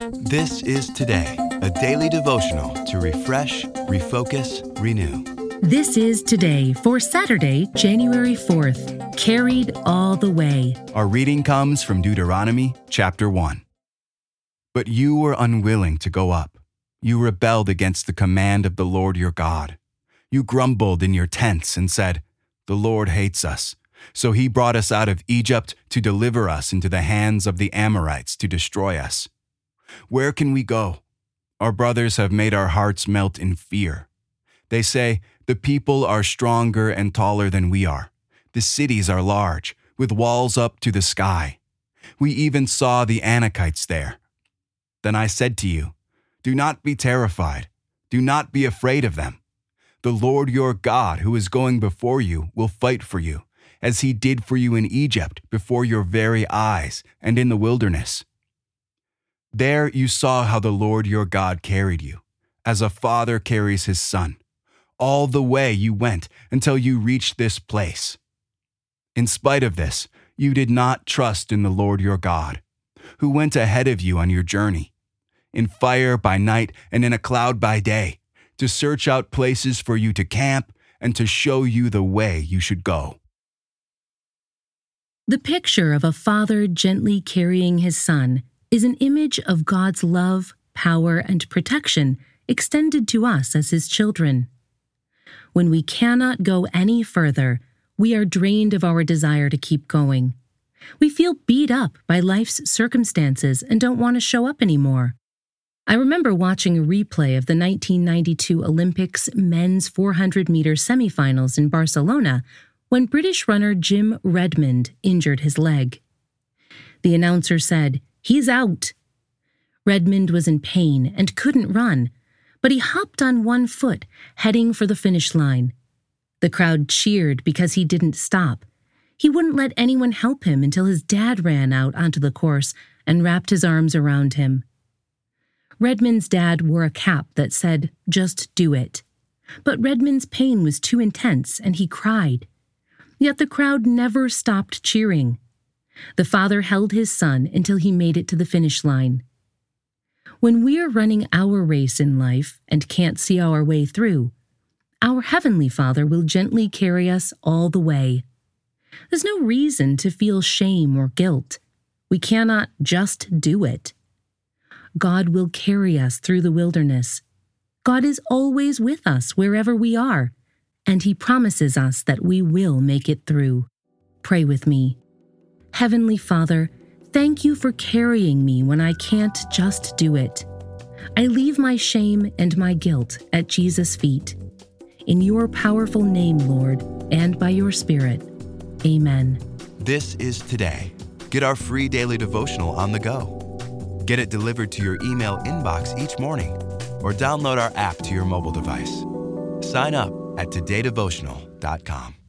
This is Today, a daily devotional to refresh, refocus, renew. This is Today for Saturday, January 4th, Carried All the Way. Our reading comes from Deuteronomy chapter 1. But you were unwilling to go up. You rebelled against the command of the Lord your God. You grumbled in your tents and said, "The Lord hates us." So he brought us out of Egypt to deliver us into the hands of the Amorites to destroy us. Where can we go? Our brothers have made our hearts melt in fear. They say, "The people are stronger and taller than we are. The cities are large, with walls up to the sky. We even saw the Anakites there." Then I said to you, "Do not be terrified. Do not be afraid of them. The Lord your God, who is going before you, will fight for you, as he did for you in Egypt before your very eyes and in the wilderness. There you saw how the Lord your God carried you, as a father carries his son. All the way you went until you reached this place. In spite of this, you did not trust in the Lord your God, who went ahead of you on your journey, in fire by night and in a cloud by day, to search out places for you to camp and to show you the way you should go." The picture of a father gently carrying his son is an image of God's love, power, and protection extended to us as his children. When we cannot go any further, we are drained of our desire to keep going. We feel beat up by life's circumstances and don't want to show up anymore. I remember watching a replay of the 1992 Olympics men's 400-meter semifinals in Barcelona when British runner Jim Redmond injured his leg. The announcer said, "He's out." Redmond was in pain and couldn't run, but he hopped on one foot, heading for the finish line. The crowd cheered because he didn't stop. He wouldn't let anyone help him until his dad ran out onto the course and wrapped his arms around him. Redmond's dad wore a cap that said, "Just do it." But Redmond's pain was too intense and he cried. Yet the crowd never stopped cheering. The father held his son until he made it to the finish line. When we are running our race in life and can't see our way through, our Heavenly Father will gently carry us all the way. There's no reason to feel shame or guilt. We cannot just do it. God will carry us through the wilderness. God is always with us wherever we are, and He promises us that we will make it through. Pray with me. Heavenly Father, thank you for carrying me when I can't just do it. I leave my shame and my guilt at Jesus' feet. In your powerful name, Lord, and by your Spirit. Amen. This is Today. Get our free daily devotional on the go. Get it delivered to your email inbox each morning, or download our app to your mobile device. Sign up at todaydevotional.com.